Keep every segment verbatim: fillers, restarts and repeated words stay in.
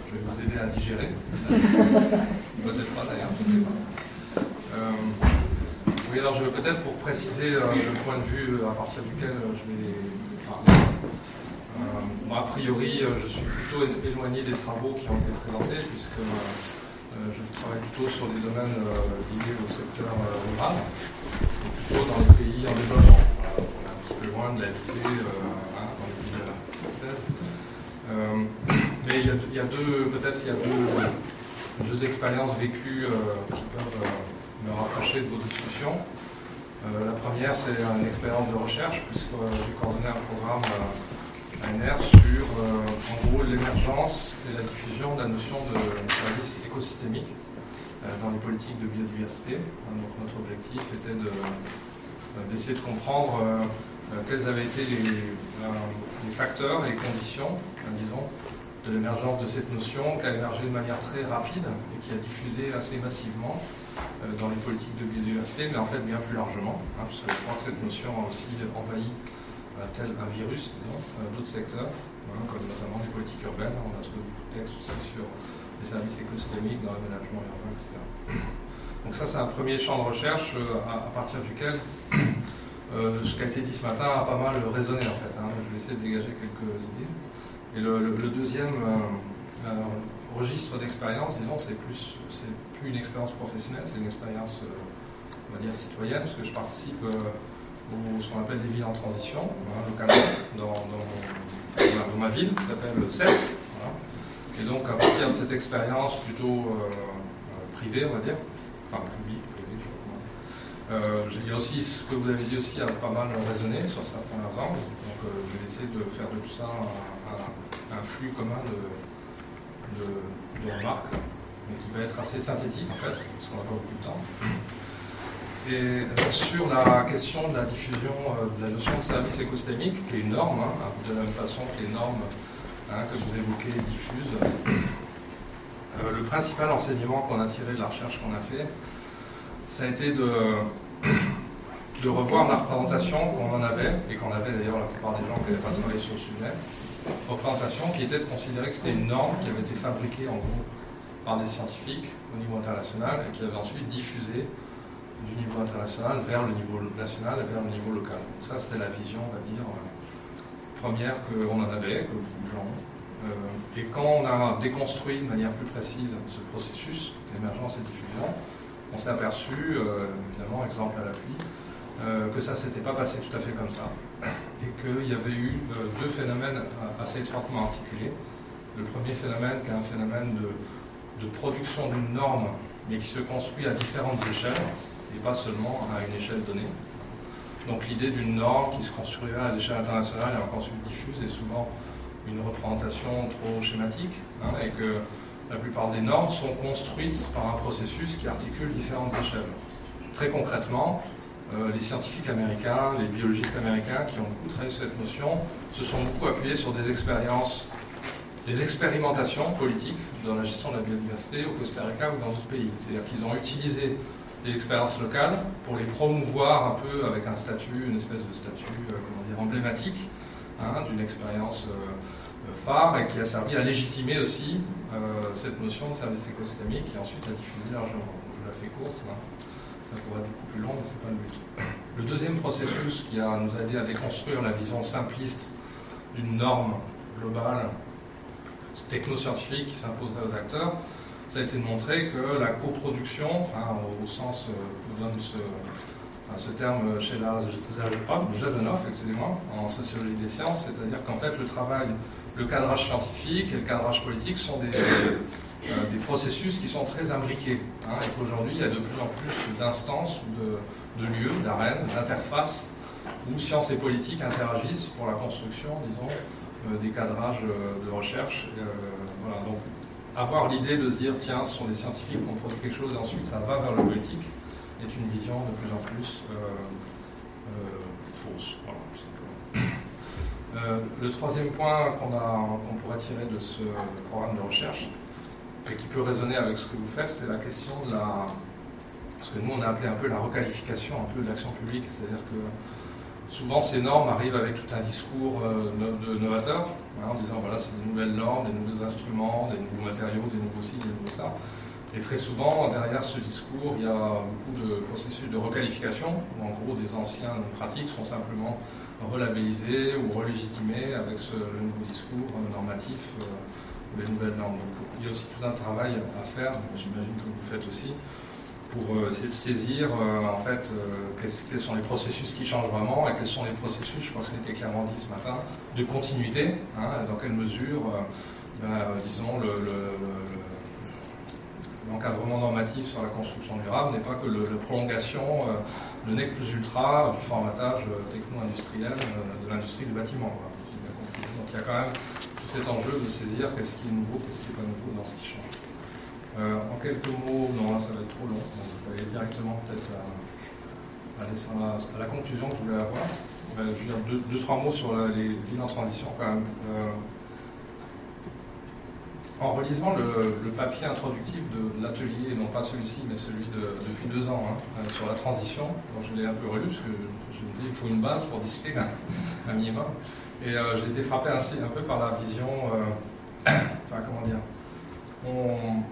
je vais vous aider à digérer. Peut-être pas d'ailleurs, je ne sais pas. Euh, oui, alors je vais peut-être pour préciser euh, le point de vue à partir duquel je vais parler. Euh, bon, a priori, je suis plutôt éloigné des travaux qui ont été présentés, puisque euh, je travaille plutôt sur des domaines euh, liés au secteur euh, rural, et plutôt dans les pays en développement. Voilà, on est un petit peu loin de la V T euh, hein, dans les pays euh, françaises. Euh, mais il y a, il y a deux, peut-être qu'il y a deux, deux expériences vécues euh, qui peuvent euh, me rapprocher de vos discussions. Euh, la première, c'est une expérience de recherche, puisque euh, j'ai coordonné un programme euh, A N R sur, euh, en gros, l'émergence et la diffusion de la notion de service écosystémique euh, dans les politiques de biodiversité. Donc, notre objectif était de, euh, d'essayer de comprendre euh, euh, quels avaient été les, euh, les facteurs et les conditions, euh, disons, de l'émergence de cette notion qui a émergé de manière très rapide et qui a diffusé assez massivement euh, dans les politiques de biodiversité, mais en fait bien plus largement, hein, parce que je crois que cette notion a aussi envahi, euh, tel un virus, disons, euh, d'autres secteurs, hein, comme notamment les politiques urbaines. On a trouvé beaucoup de textes aussi sur les services écosystémiques dans l'aménagement urbain, et cetera. Donc ça, c'est un premier champ de recherche euh, à, à partir duquel euh, ce qui a été dit ce matin a pas mal résonné en fait. Hein. Je vais essayer de dégager quelques idées. Et le, le, le deuxième euh, euh, registre d'expérience, disons, c'est plus, c'est plus une expérience professionnelle, c'est une expérience, euh, on va dire, citoyenne, parce que je participe euh, au ce qu'on appelle les villes en transition, hein, localement, dans, dans, dans, dans ma ville, qui s'appelle le C E S. Voilà. Et donc, à partir de cette expérience plutôt euh, euh, privée, on va dire, enfin publique, privée, je sais pas comment dire, euh, je dirais aussi, ce que vous avez dit aussi a pas mal résonné sur certains angles, donc euh, je vais essayer de faire de tout ça un, un, un flux commun de, de, de remarques, mais qui va être assez synthétique en fait, parce qu'on n'a pas beaucoup de temps. Et euh, sur la question de la diffusion euh, de la notion de service écosystémique, qui est une norme, hein, de la même façon que les normes hein, que vous évoquez diffusent, euh, le principal enseignement qu'on a tiré de la recherche qu'on a fait, ça a été de, de revoir la représentation qu'on en avait, et qu'on avait d'ailleurs la plupart des gens qui n'avaient pas travaillé sur le sujet, représentation qui était de considérer que c'était une norme qui avait été fabriquée en gros par des scientifiques au niveau international et qui avait ensuite diffusé du niveau international vers le niveau national et vers le niveau local. Donc ça, c'était la vision, on va dire, euh, première qu'on en avait, que beaucoup de gens ont. Euh, et quand on a déconstruit de manière plus précise ce processus d'émergence et diffusion, on s'est aperçu, euh, évidemment, exemple à l'appui, euh, que ça ne s'était pas passé tout à fait comme ça, et qu'il y avait eu euh, deux phénomènes assez étroitement articulés. Le premier phénomène, qui est un phénomène de, de production d'une norme, mais qui se construit à différentes échelles, et pas seulement à une échelle donnée. Donc l'idée d'une norme qui se construira à l'échelle internationale et ensuite diffuse est souvent une représentation trop schématique, hein, et que la plupart des normes sont construites par un processus qui articule différentes échelles. Très concrètement, euh, les scientifiques américains, les biologistes américains qui ont beaucoup travaillé sur cette notion, se sont beaucoup appuyés sur des expériences, des expérimentations politiques dans la gestion de la biodiversité au Costa Rica ou dans d'autres pays. C'est-à-dire qu'ils ont utilisé des expériences locales pour les promouvoir un peu avec un statut, une espèce de statut euh, comment dire, emblématique hein, d'une expérience euh, phare et qui a servi à légitimer aussi euh, cette notion de service écosystémique et ensuite à diffuser largement. Je la fais courte, hein. Ça pourrait être beaucoup plus long, mais ce n'est pas le but. Le deuxième processus qui a, nous a aidé à déconstruire la vision simpliste d'une norme globale, technoscientifique qui s'imposerait aux acteurs, ça a été de montrer que la coproduction, enfin, au sens euh, que donne ce, enfin, ce terme chez la Jasanoff, excusez-moi, en sociologie des sciences, c'est-à-dire qu'en fait le travail, le cadrage scientifique et le cadrage politique sont des, euh, des processus qui sont très imbriqués. Hein, et qu'aujourd'hui il y a de plus en plus d'instances, de, de lieux, d'arènes, d'interfaces où sciences et politique interagissent pour la construction, disons, euh, des cadrages euh, de recherche. Euh, voilà, donc, avoir l'idée de se dire, tiens, ce sont des scientifiques qui ont produit quelque chose et ensuite ça va vers le politique, est une vision de plus en plus euh, euh, fausse. Voilà, euh, le troisième point qu'on qu'on pourrait tirer de ce programme de recherche, et qui peut résonner avec ce que vous faites, c'est la question de la... ce que nous on a appelé un peu la requalification un peu de l'action publique, c'est-à-dire que souvent ces normes arrivent avec tout un discours euh, de novateur, hein, en disant voilà c'est des nouvelles normes, des nouveaux instruments, des nouveaux matériaux, des nouveaux ci, des nouveaux ça. Et très souvent, derrière ce discours, il y a beaucoup de processus de requalification, où en gros des anciennes pratiques sont simplement relabellisées ou relégitimées avec ce, le nouveau discours normatif euh, ou les nouvelles normes. Donc il y a aussi tout un travail à faire, j'imagine que vous le faites aussi, pour euh, essayer de saisir euh, en fait euh, quels sont les processus qui changent vraiment et quels sont les processus, je crois que c'était clairement dit ce matin, de continuité, hein, dans quelle mesure, euh, ben, disons, le, le, le l'encadrement normatif sur la construction durable n'est pas que le, le prolongation, euh, le nec plus ultra du formatage euh, techno-industriel euh, de l'industrie du bâtiment. Voilà. Donc il y a quand même tout cet enjeu de saisir qu'est-ce qui est nouveau, qu'est-ce qui n'est pas nouveau dans ce qui change. Euh, en quelques mots, non là ça va être trop long, donc je vais aller directement peut-être à, à, la, à la conclusion que je voulais avoir. Euh, je vais dire deux, deux, trois mots sur la, les villes en transition quand même. Euh, En relisant le, le papier introductif de l'atelier, non pas celui-ci, mais celui de, depuis deux ans, hein, sur la transition, donc je l'ai un peu relu, parce que je me dis qu'il faut une base pour discuter, un minimum. Et euh, j'ai été frappé ainsi un peu par la vision, euh, enfin comment dire, on,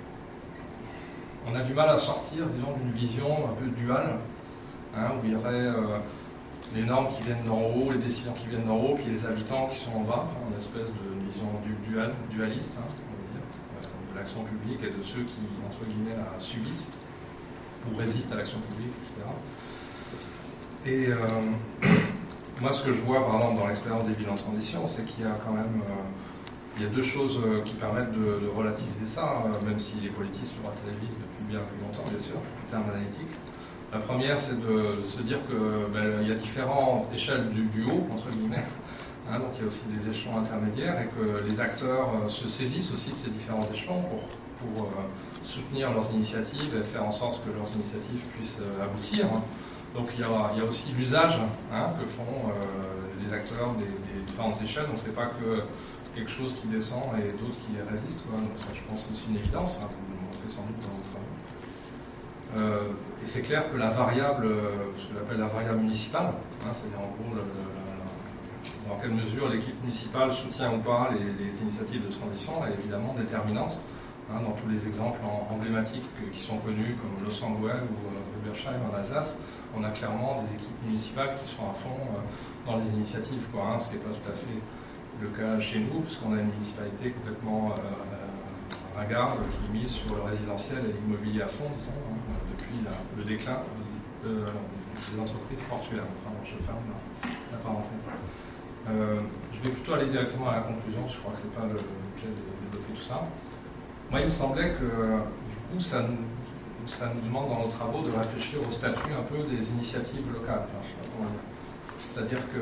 on a du mal à sortir, disons, d'une vision un peu duale, hein, où il y aurait euh, les normes qui viennent d'en haut, les décisions qui viennent d'en haut, puis les habitants qui sont en bas, enfin, une espèce de vision du, dual, dualiste, hein, on va dire, euh, de l'action publique et de ceux qui, entre guillemets, la subissent ou résistent à l'action publique, et cetera. Et euh, moi, ce que je vois, par exemple, dans l'expérience des villes en transition, c'est qu'il y a quand même euh, il y a deux choses euh, qui permettent de, de relativiser ça, euh, même si les politistes le relativisent depuis bien plus longtemps, bien sûr, en termes analytiques. La première, c'est de se dire qu'il ben, y a différentes échelles du, du haut, entre guillemets, hein, donc il y a aussi des échelons intermédiaires, et que les acteurs euh, se saisissent aussi de ces différents échelons pour, pour euh, soutenir leurs initiatives et faire en sorte que leurs initiatives puissent euh, aboutir. Donc il y a, il y a aussi l'usage, hein, que font euh, les acteurs des, des différentes échelles, donc c'est pas que quelque chose qui descend et d'autres qui résistent, quoi. Donc ça, je pense, c'est aussi une évidence, hein, vous le montrez sans doute dans vos travaux. Euh, et c'est clair que la variable, euh, ce que j'appelle la variable municipale, hein, c'est-à-dire en gros le, le, le, dans quelle mesure l'équipe municipale soutient ou pas les, les initiatives de transition, est évidemment déterminante. Hein, dans tous les exemples en, emblématiques que, qui sont connus, comme Los Angeles ou euh, Rübersheim en Alsace, on a clairement des équipes municipales qui sont à fond euh, dans les initiatives, quoi, hein, ce qui n'est pas tout à fait le cas chez nous, puisqu'on a une municipalité complètement euh, ringarde qui mise sur le résidentiel et l'immobilier à fond, disons, hein, depuis la, le déclin de, de, des entreprises portuaires. Enfin, bon, je ferme la, la parenthèse. Euh, je vais plutôt aller directement à la conclusion, je crois que ce n'est pas l'objet de développer tout ça. Moi, il me semblait que du coup, ça nous, ça nous demande dans nos travaux de réfléchir au statut un peu des initiatives locales. Enfin, je sais pas comment dire. C'est-à-dire que,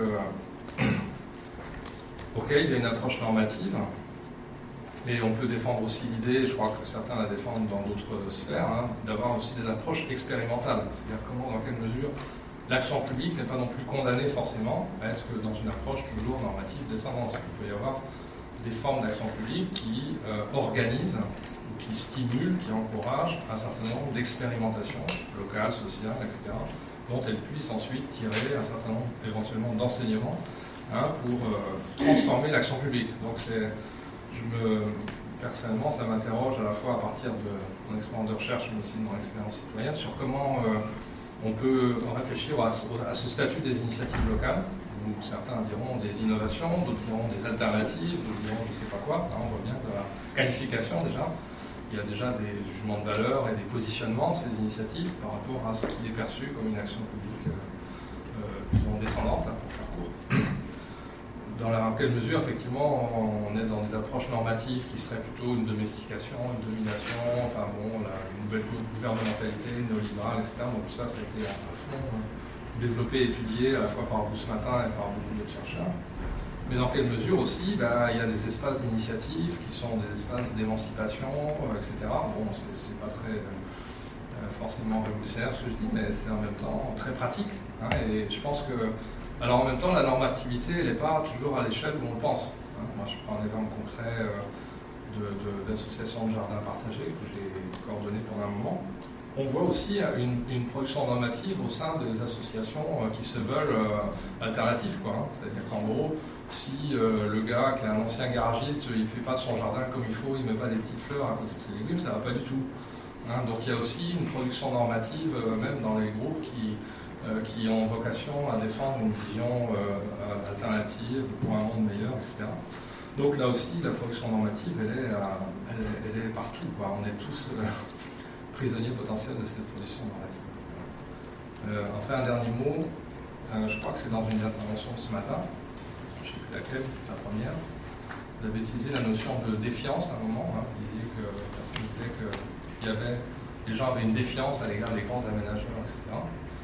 ok, il y a une approche normative, mais on peut défendre aussi l'idée, je crois que certains la défendent dans d'autres sphères, hein, d'avoir aussi des approches expérimentales. C'est-à-dire comment, dans quelle mesure, l'action publique n'est pas non plus condamnée forcément à être dans une approche toujours normative descendante. Il peut y avoir des formes d'action publique qui euh, organisent, qui stimulent, qui encouragent un certain nombre d'expérimentations locales, sociales, et cetera, dont elles puissent ensuite tirer un certain nombre éventuellement d'enseignements, hein, pour euh, transformer l'action publique. Donc c'est, je me, personnellement, ça m'interroge à la fois à partir de mon expérience de recherche, mais aussi de mon expérience citoyenne, sur comment euh, on peut réfléchir à, à ce statut des initiatives locales, où certains diront des innovations, d'autres diront des alternatives, d'autres diront je ne sais pas quoi. Là, on voit bien que la qualification déjà, il y a déjà des jugements de valeur et des positionnements de ces initiatives par rapport à ce qui est perçu comme une action publique, euh, disons, descendante, hein, pour faire court. Dans la, quelle mesure, effectivement, on est dans des approches normatives qui seraient plutôt une domestication, une domination, enfin bon, la, une nouvelle gouvernementalité néolibérale, et cetera. Donc tout ça, ça a été à fond développé et étudié à la fois par vous ce matin et par beaucoup d'autres chercheurs. Mais dans quelle mesure aussi, ben, il y a des espaces d'initiative qui sont des espaces d'émancipation, et cetera. Bon, c'est pas très euh, forcément révolutionnaire ce que je dis, mais c'est en même temps très pratique. Hein, et je pense que, alors en même temps, la normativité, elle n'est pas toujours à l'échelle où on le pense. Hein. Moi, je prends un exemple concret euh, d'associations de, de, de jardins partagés que j'ai coordonné pendant un moment. on voit aussi une, une production normative au sein des associations qui se veulent euh, alternatives, quoi, hein. C'est-à-dire qu'en gros, si euh, le gars qui est un ancien garagiste, il ne fait pas son jardin comme il faut, il ne met pas des petites fleurs à côté de ses légumes, ça ne va pas du tout. Hein. Donc il y a aussi une production normative, euh, même dans les groupes qui, euh, qui ont vocation à défendre une vision euh, alternative pour un monde meilleur, et cetera. Donc là aussi, la production normative, elle est, euh, elle est, elle est partout, quoi. On est tous euh, prisonniers potentiels de cette production normative. Euh, enfin, un dernier mot, euh, je crois que c'est dans une intervention ce matin, je ne sais plus laquelle, la première, vous avez utilisé la notion de défiance à un moment, hein. Vous disiez que, personne disait que il y avait, les gens avaient une défiance à l'égard des grands aménageurs, et cetera.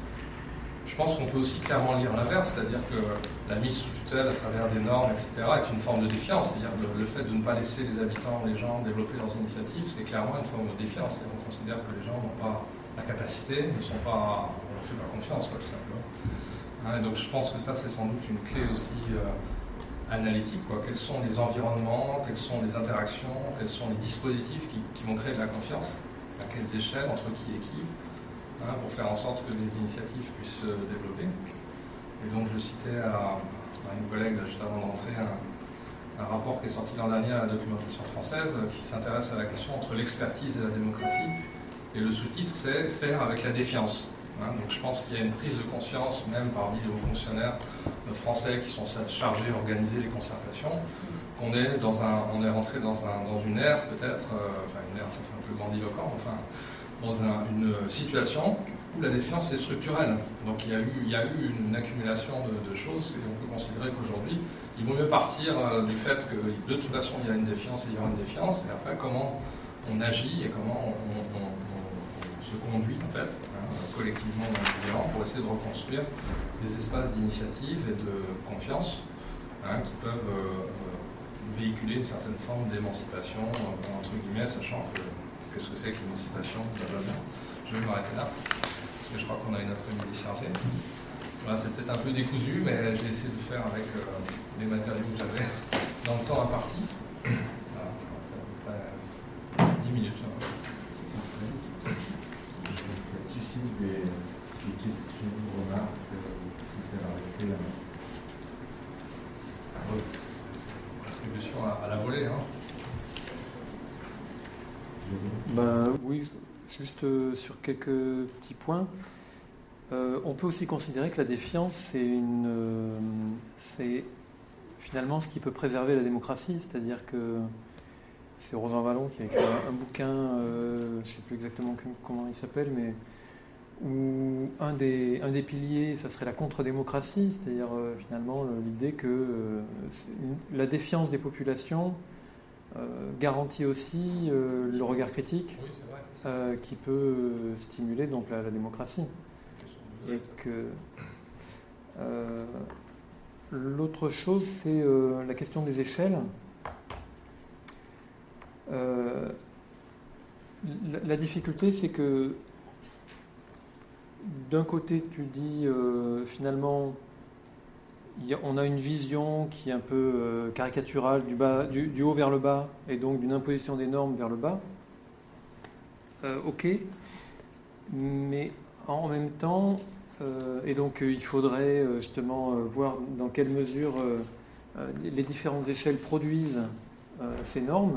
Je pense qu'on peut aussi clairement lire l'inverse, c'est-à-dire que la mise sous tutelle à travers des normes, et cetera, est une forme de défiance. C'est-à-dire le, le fait de ne pas laisser les habitants, les gens développer leurs initiatives, c'est clairement une forme de défiance. Et on considère que les gens n'ont pas la capacité, ne sont pas, on leur fait pas confiance, quoi, tout simplement. Hein, et donc je pense que ça, c'est sans doute une clé aussi euh, analytique, quoi. Quels sont les environnements, quelles sont les interactions, quels sont les dispositifs qui, qui vont créer de la confiance, à quelles échelles, entre qui et qui, hein, pour faire en sorte que les initiatives puissent se développer. Et donc je citais à, à une collègue, juste avant d'entrer, un, un rapport qui est sorti l'an dernier à la documentation française, qui s'intéresse à la question entre l'expertise et la démocratie. Et le sous-titre, c'est « Faire avec la défiance ». Hein, donc je pense qu'il y a une prise de conscience, même parmi les hauts fonctionnaires français qui sont chargés d'organiser les concertations, qu'on est dans un, on est rentré dans, un, dans une ère peut-être, euh, enfin une ère, ça fait un peu grandiloquent, enfin dans un, une situation où la défiance est structurelle. Donc il y a eu, il y a eu une accumulation de, de choses et on peut considérer qu'aujourd'hui, il vaut mieux partir euh, du fait que de toute façon il y a une défiance et il y aura une défiance, et après comment on agit et comment on, on, on, on se conduit en fait, hein, collectivement dans le vivant, pour essayer de reconstruire des espaces d'initiative et de confiance, hein, qui peuvent euh, véhiculer une certaine forme d'émancipation, euh, entre guillemets, sachant que qu'est-ce que c'est que l'émancipation, blablabla. Je vais m'arrêter là, parce que je crois qu'on a une après-midi chargée. Voilà, c'est peut-être un peu décousu, mais j'ai essayé de faire avec euh, les matériaux que j'avais dans le temps imparti. Voilà, ça va faire dix minutes. Hein. Ça suscite des, des questions, remarques, si ça va rester là. Oui. Contribution à, à la volée, hein. Ben, oui, juste euh, sur quelques petits points. Euh, on peut aussi considérer que la défiance, c'est une, euh, c'est finalement ce qui peut préserver la démocratie. C'est-à-dire que c'est Rosan Vallon qui a écrit un, un bouquin, euh, je ne sais plus exactement comment il s'appelle, mais où un des, un des piliers, ça serait la contre-démocratie. C'est-à-dire euh, finalement l'idée que euh, une, la défiance des populations Euh, garantit aussi euh, le regard critique, oui, c'est vrai. Euh, qui peut euh, stimuler donc la, la démocratie. Et que euh, l'autre chose, c'est euh, la question des échelles. Euh, la, la difficulté, c'est que d'un côté, tu dis euh, finalement, on a une vision qui est un peu euh, caricaturale du, bas, du, du haut vers le bas, et donc d'une imposition des normes vers le bas. Euh, ok, mais en même temps, euh, et donc euh, il faudrait euh, justement euh, voir dans quelle mesure euh, euh, les différentes échelles produisent euh, ces normes.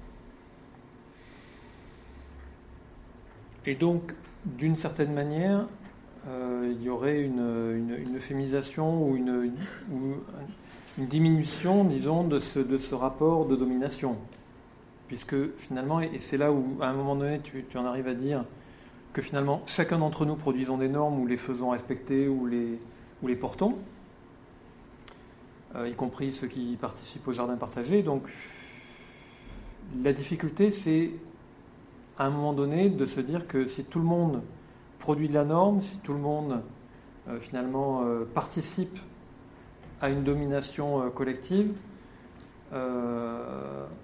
Et donc, d'une certaine manière, Euh, il y aurait une, une, une euphémisation ou une, une, ou une diminution, disons, de ce, de ce rapport de domination. Puisque finalement, et c'est là où, à un moment donné, tu, tu en arrives à dire que finalement, chacun d'entre nous produisons des normes ou les faisons respecter ou les, ou les portons, euh, y compris ceux qui participent au jardin partagé. Donc, la difficulté, c'est, à un moment donné, de se dire que si tout le monde produit de la norme, si tout le monde euh, finalement euh, participe à une domination euh, collective, euh,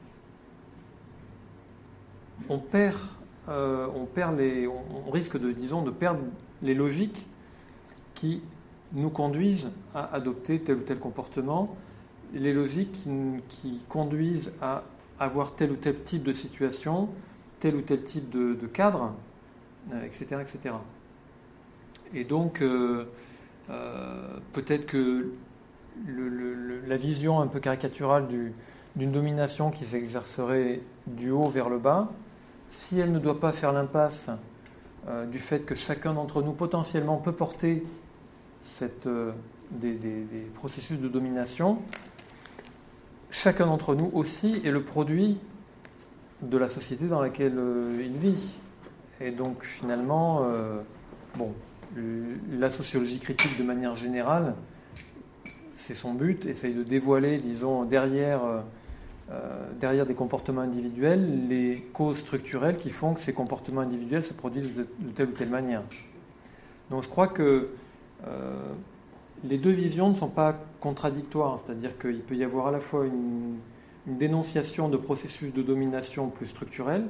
on perd, euh, on perd les, on, on risque de, disons, de perdre les logiques qui nous conduisent à adopter tel ou tel comportement, les logiques qui, qui conduisent à avoir tel ou tel type de situation, tel ou tel type de, de cadre. euh, et cetera, et cetera. Et donc, euh, euh, peut-être que le, le, la vision un peu caricaturale du, d'une domination qui s'exercerait du haut vers le bas, si elle ne doit pas faire l'impasse euh, du fait que chacun d'entre nous potentiellement peut porter cette, euh, des, des, des processus de domination, chacun d'entre nous aussi est le produit de la société dans laquelle euh, il vit. Et donc finalement, euh, bon, la sociologie critique de manière générale, c'est son but, essaye de dévoiler, disons, derrière, euh, derrière des comportements individuels, les causes structurelles qui font que ces comportements individuels se produisent de, de telle ou telle manière. Donc je crois que euh, les deux visions ne sont pas contradictoires, c'est-à-dire qu'il peut y avoir à la fois une, une dénonciation de processus de domination plus structurels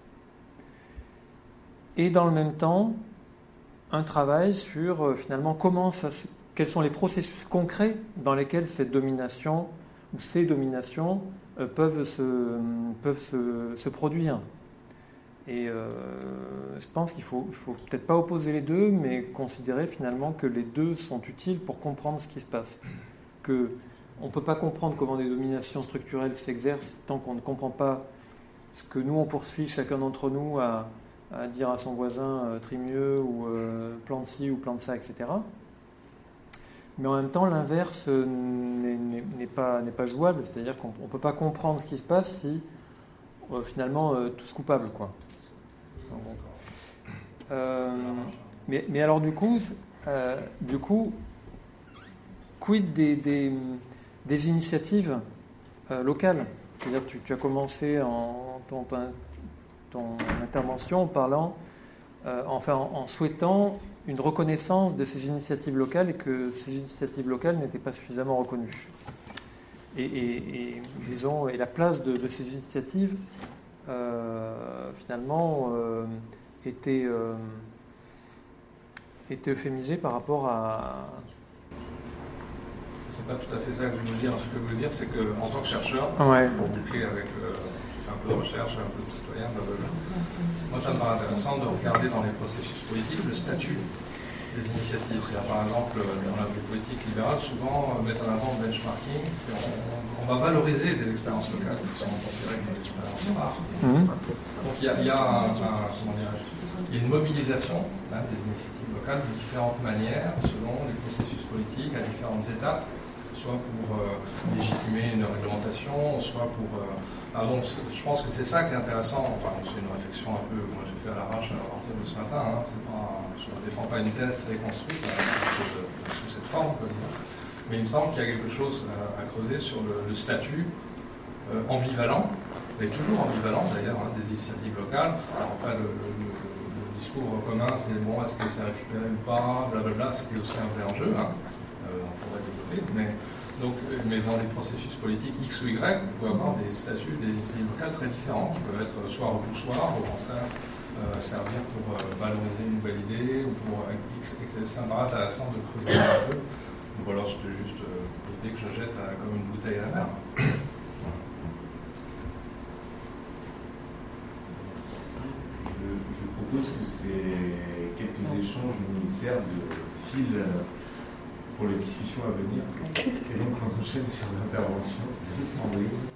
et dans le même temps un travail sur euh, finalement comment ça, quels sont les processus concrets dans lesquels cette domination ou ces dominations euh, peuvent, se, peuvent se, se produire. Et euh, je pense qu'il ne faut, il faut peut-être pas opposer les deux, mais considérer finalement que les deux sont utiles pour comprendre ce qui se passe. Que on ne peut pas comprendre comment des dominations structurelles s'exercent tant qu'on ne comprend pas ce que nous on poursuit chacun d'entre nous à, à dire à son voisin euh, trie mieux ou euh, plante ci ou plante ça, et cetera. Mais en même temps, l'inverse euh, n'est, n'est, n'est, pas, n'est pas jouable, c'est-à-dire qu'on ne peut pas comprendre ce qui se passe si euh, finalement euh, tous coupables, quoi. Euh, mais, mais alors du coup, euh, du coup, quid des, des, des initiatives euh, locales? C'est-à-dire que tu, tu as commencé en ton, ton intervention en parlant, euh, enfin en, en souhaitant une reconnaissance de ces initiatives locales et que ces initiatives locales n'étaient pas suffisamment reconnues. Et, et, et disons, et la place de, de ces initiatives Euh, finalement euh, était, euh, était euphémisé par rapport à... C'est pas tout à fait ça que je veux dire. Ce que je veux dire, c'est qu'en tant que chercheur, ouais. pour boucler avec euh, je fais un peu de recherche, un peu de citoyen, blablabla, moi ça me paraît intéressant de regarder dans les processus politiques le statut des initiatives. C'est-à-dire, par exemple, dans la politique libérale, souvent mettre en avant le benchmarking. On, on va valoriser des expériences locales qui sont considérées comme des expériences rares. Mmh. Donc il y a, il y a, un, un, comment dirais-je, il y a une mobilisation hein, des initiatives locales de différentes manières, selon les processus politiques, à différentes étapes, soit pour euh, légitimer une réglementation, soit pour... Euh, ah donc, je pense que c'est ça qui est intéressant. Enfin, c'est une réflexion un peu, moi j'ai fait à l'arrache à partir de ce matin. Hein. C'est pas, je ne défends pas une thèse très construite hein, sous cette forme, quoi, disons. Mais il me semble qu'il y a quelque chose à, à creuser sur le, le statut euh, ambivalent, et toujours ambivalent d'ailleurs, hein, des initiatives locales. Alors après, le, le, le, le discours commun, c'est bon, est-ce que c'est récupéré ou pas, blablabla, c'est aussi un vrai enjeu, hein. euh, on pourrait développer, mais... Donc, mais dans des processus politiques X ou Y, on peut avoir des statuts, des initiatives locales très différents, qui peuvent être soit repoussoirs, ou au contraire euh, servir pour euh, valoriser une nouvelle idée, ou pour euh, X, et ça me paraît intéressant de creuser un peu. Donc voilà, c'était juste euh, l'idée que je jette euh, comme une bouteille à la mer. Je, je propose que ces quelques échanges nous servent de fil pour les discussions à venir. Et donc on enchaîne sur l'intervention de Sandrine.